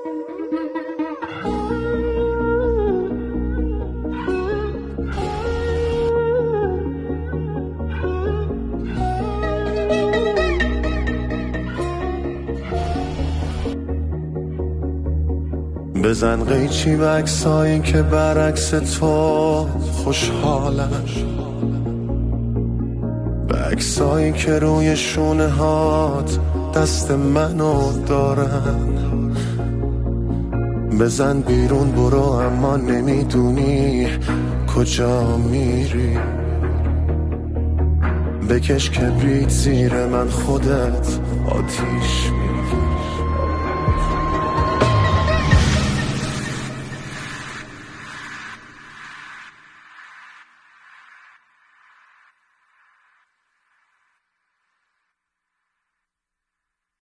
بزن قیچی به عکسایی که برعکس تو خوشحالن، به عکسایی که روی شونه هات دست منو دارن. بزن بیرون برو اما نمیدونی کجا میری، بکش کبریت زیر من خودت آتیش